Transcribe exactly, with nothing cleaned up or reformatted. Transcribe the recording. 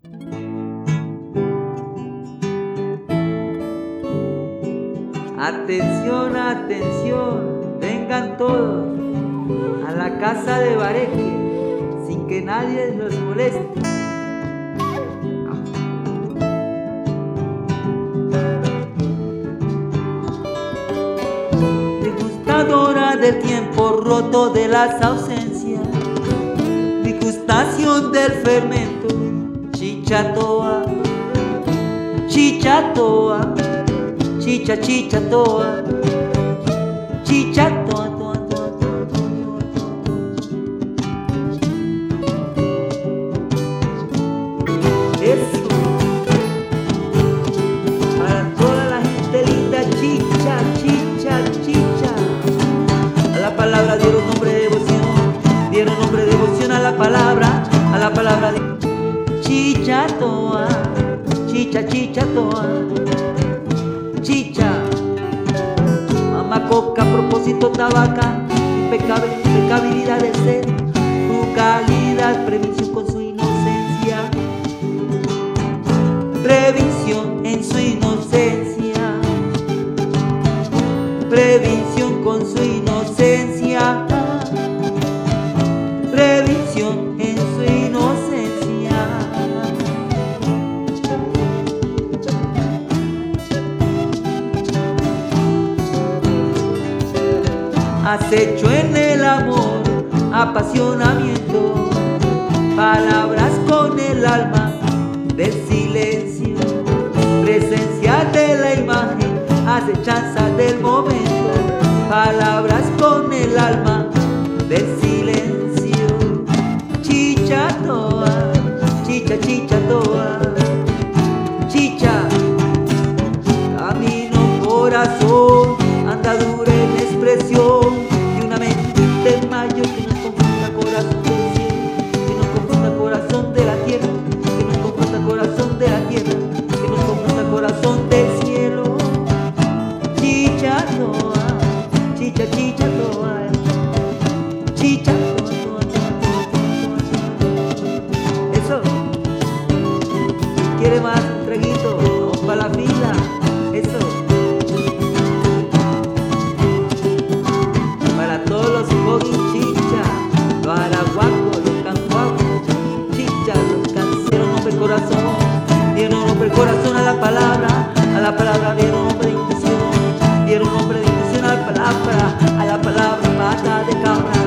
Atención, atención, vengan todos a la casa de Bareque sin que nadie los moleste. Degustadora del tiempo roto de las ausencias, degustación del fermento, chichatoa, chichatoa. Chicha, chicha, toa, chicha, toa, toa, toa, toa, toa, toa. Eso, para toda la gente linda, chicha, chicha, chicha. A la palabra dieron nombre de devoción, dieron nombre de devoción a la palabra, a la palabra de chicha, toa, chicha, chicha, toa. Chicha, mamá coca, propósito tabaca, impecabilidad de ser, frugalidad, previsión con su inocencia, previsión en su inocencia, previsión con su inocencia, previsión en su inocencia. Acecho en el amor, apasionamiento, palabras con el alma del silencio, presencia de la imagen, acechanza del momento, palabras con el alma del silencio. Chicha toa, chicha, chicha toa, chicha, camino, corazón, andadura en expresión. Que nos confunda corazón del cielo, que nos confunda corazón de la tierra, que nos confunda corazón de la tierra, que nos confunda corazón del cielo. Chicha toa, chicha, chicha toa, chicha toa, toa, toa, toa. Eso. ¿Quiere más un traguito? Vamos para la fila. Eso. Para todos los foggy chicha, los arahuacos, los cancuacos, chicha, los canceros, nombre corazón, dieron nombre corazón a la palabra, a la palabra dieron nombre de intención, dieron nombre de intención a la palabra, a la palabra pata de cabra.